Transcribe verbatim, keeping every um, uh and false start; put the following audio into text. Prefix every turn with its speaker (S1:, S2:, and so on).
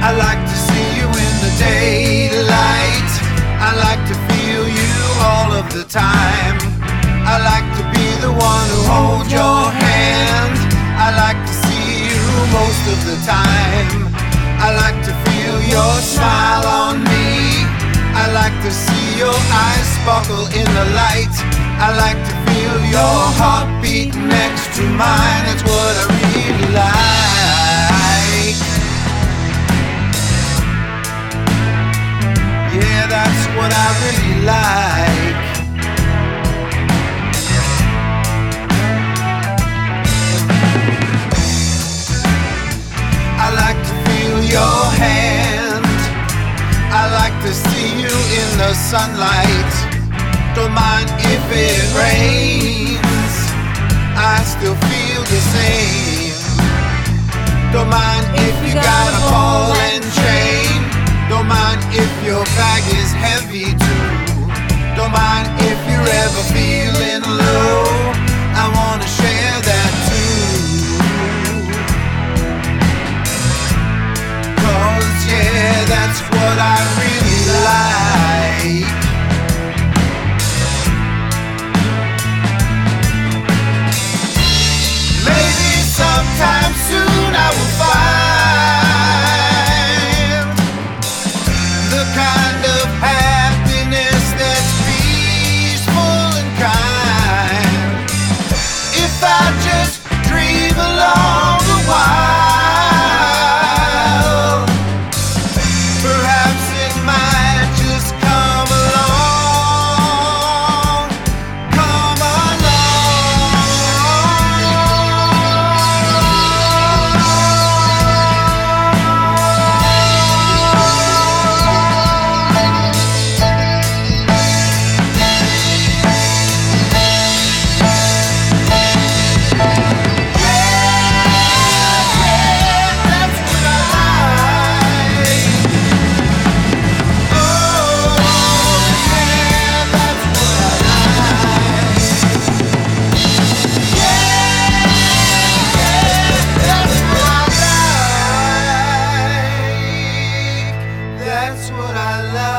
S1: I like to see you in the daylight. I like to feel you all of the time. I like to be the one who holds your hand. I like to see you most of the time. I like to feel your smile on me. I like to see your eyes sparkle in the light. I like to feel your heartbeat next to mine. That's what I really like. Yeah, that's what I really like. I like to feel your hand. I like to see you in the sunlight. Don't mind if it rains, I still feel the same. Don't mind if you got a ball and chain. Don't mind if your bag is heavy too. Don't mind if you're ever feeling low. I wanna share that too. Cause yeah, that's what I really like. Maybe sometime soon I will find the kind of happiness that's peaceful and kind. If I just dream along a while, perhaps it might just come along, come that's what I like.